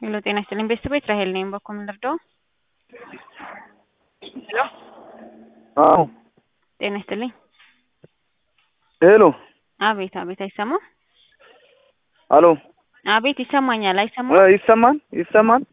ሄሎ ጤና ይስጥልኝ ቤተሰቦች ራሄል ነኝ በኮም ልርዳው ሄሎ አዎ ጤና ይስጥልኝ ሄሎ አቤት አቤት አይሰማም አሎ አቤት ይሰማኛል አይሰማም ይሰማል ይሰማል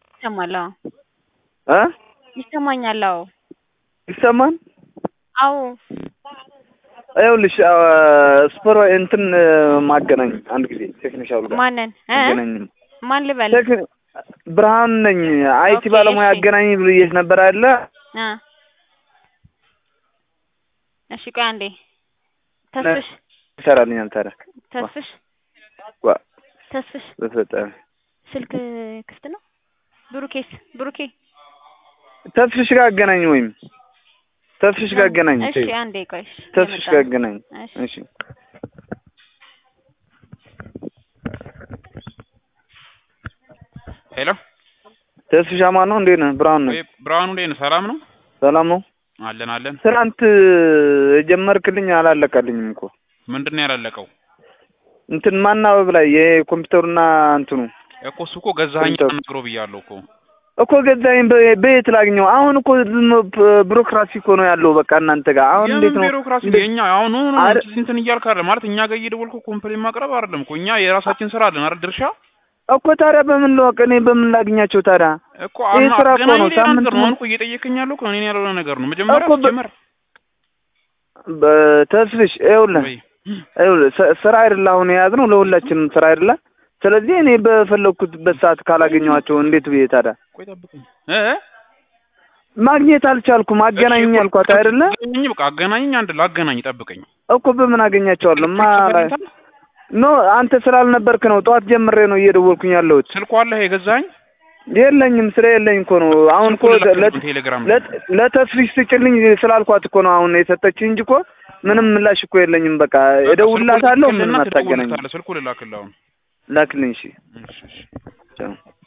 ይሰማል አዎ ይሰማል አዎ አይውልሽ ስፖር እንትን ማገናኝ አንድ ጊዜ ቴክኒሻል ጋር ማንን ማገናኝ ማን ልበል ብርሃን ነኝ አይቲ ባለሙያ አገናኝ ብለሽ ነበር አይደለ እሺ ቆይ አንዴ ተስፍሽ ይሰራልኛል ታዲያ ተስፍሽ በፈጠረ ስልክ ክፍት ነው ብሩኬ ተስፍሽ ጋር አገናኝ ወይም ተስፍሽ ጋር አገናኝ እሺ አንዴ ቆይ ተስፍሽ ጋር አገናኝ እሺ ሄሎ ተስፍሽ አማን ነው እንዴ ነህ ብርሃኑ እንዴ ነህ ሰላም ነው አለን ትናንት ጀመርክልኝ አላለቀልኝም እኮ ምንድነው ያላለቀው እንትን ማናበብ ላይ የኮምፒውተሩና እንትኑ እኮ እሱ ገዛኸኝ ነግሮ ብያለሁ እኮ ገዛኸኝ በየት ላግኘው አሁን እኮ ቢሮክራሲ እኮ ነው ያለው በቃ እናንተ ጋር አሁን እንዴት ነው ቢሮክራሲ የኛ አሁን እንትን እያልክ አይደል ማለት እኛ ጋር እየደወልኩ ኮምፕሌን ማቅረብ አይደለም እኮ እኛ የራሳችን ስራ አለን አይደል ድርሻ እኮ ታዲያ በምን ለወቅ እኔ በምን ላግኛቸው ታዲያ እኮ ስራ እኮ ነው ሳምንት ነው እኮ እየጠየቀኝ ያለው እኔ ያለው ነገር ነው መጀመሪያ ጀመር በተስፍሽ ይኸውልህ ስራ አይደል አሁን የያዝነው ለሁላችንም ስራ አይደል ስለዚህ እኔ በፈለኩበት ሰዓት ካላገኘኋቸው እንዴት ብዬ ታዲያ ቆይ ጠብቀኝ ማግኘት አልቻልኩም አገናኘኝ አልኳት አይደለ በቃ አገናኘኝ አንድ ላገናኝ ጠብቀኝ እኮ በምን አገኛቸዋለሁ ኖ አንተ ስላልነበርክ ነው ጧት ጀምሬ ነው እየደወልኩኝ ያለሁት ስልኩ አለ የገዛኝ የለኝም ስለሌለኝ እኮ ነው አሁን እኮ ለተስፍሽ ስጭልኝ ስላልኳት እኮ ነው አሁን የሰጠችኝ እንጂ እኮ ምንም ምላሽ እኮ የለኝም በቃ እደውልላታለሁ ምንም አታገናኝ ስልኩ ልላክልህ አሁን ላክልኝ እሺ ቻው